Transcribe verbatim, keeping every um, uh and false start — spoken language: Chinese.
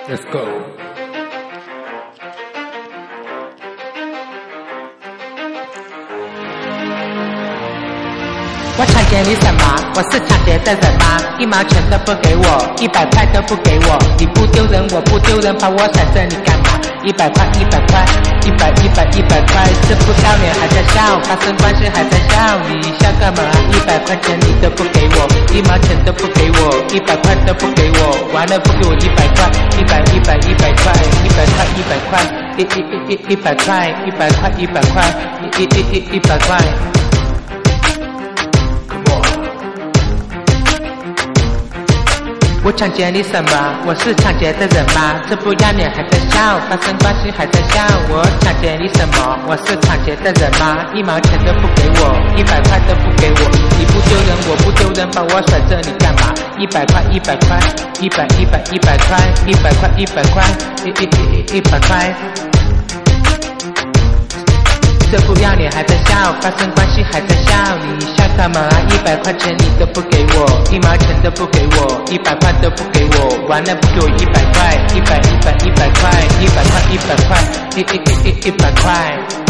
Let's go。 我抢劫你什么？我是抢劫的人吗？一毛钱都不给我，一百块都不给我，你不丢人，我不丢人，把我甩这里干嘛？一百块，一百块，一百一百一百块，这不要脸还在笑，发生关系还在笑，你笑干嘛？一百块钱你都不给我，一毛钱都不给我，一百块都不给我，完了不给我一百块，一百一百一百块，一百块一百块，一一一一一百块，一百块一百块，一一一一一百块。我抢劫你什么？我是抢劫的人吗？这不要脸还在笑，发生关系还在笑。我抢劫你什么？我是抢劫的人吗？一毛钱都不给我，一百块都不给我，你不丢人，我不丢人，把我甩这里干嘛？一百块，一百块，一百一百一百块，一百块一百块，一一一一百块。这不要脸还在笑，发生关系还在笑，你笑干嘛？一百块钱你都不给我，一毛钱都不给我，一百块都不给我，完了不给我一百块，一百一百一百块，一百块一百块，一一一一一百块。